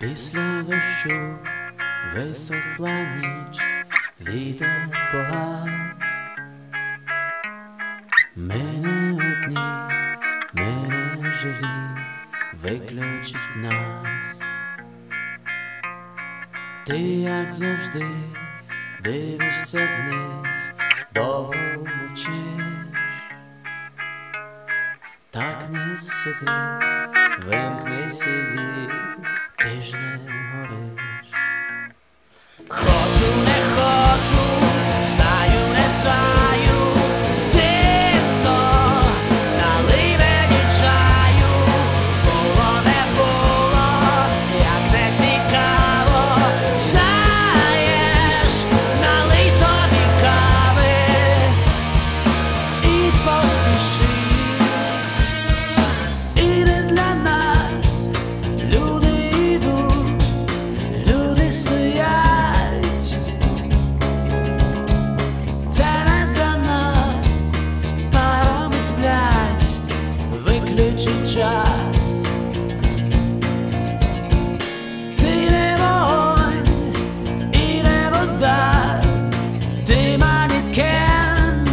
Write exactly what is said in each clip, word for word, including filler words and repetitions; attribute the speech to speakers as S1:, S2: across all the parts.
S1: Після дощу висохла ніч, вітер погас. Ми не одні, ми не живі, виключить нас. Ти, як завжди, дивишся вниз, довго мовчиш. Так не сиди, вимкни сіді, ти ж не гориш.
S2: Хочу, не хочу, знаю, не знаю, сильно налий мені чаю. Було, не було, як не цікаво, знаєш, налий собі кави і поспіши. І не для нас люди йдуть, люди стоять. Це не для нас, парами сплять, виключить час. Ти не вогонь і не вода, ти манікен.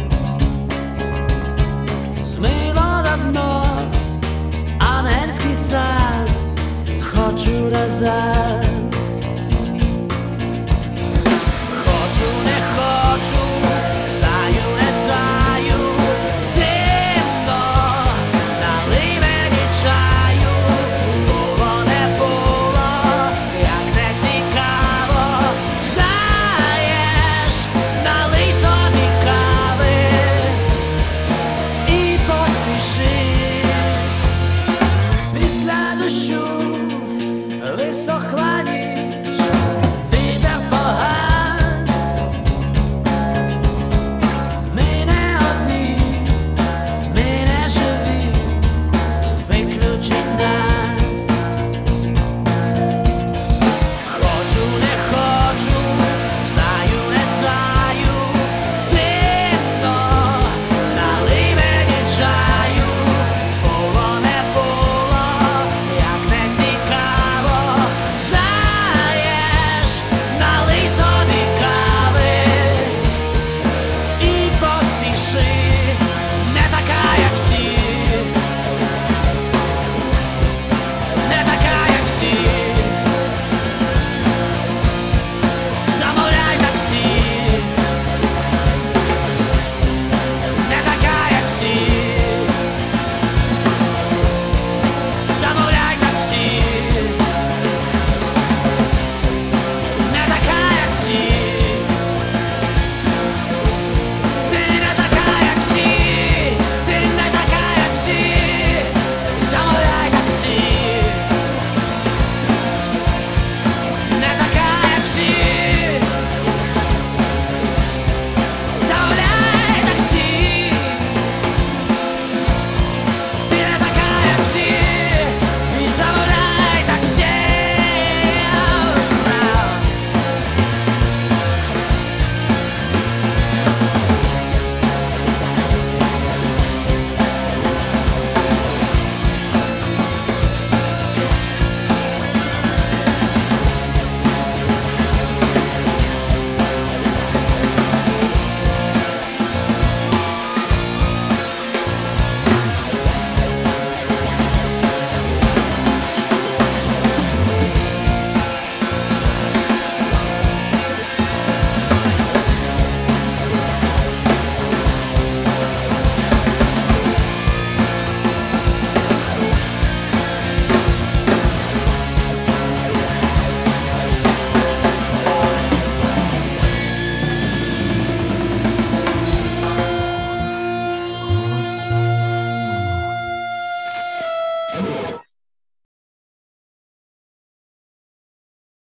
S2: Змило давно ангельський сад, хочу назад.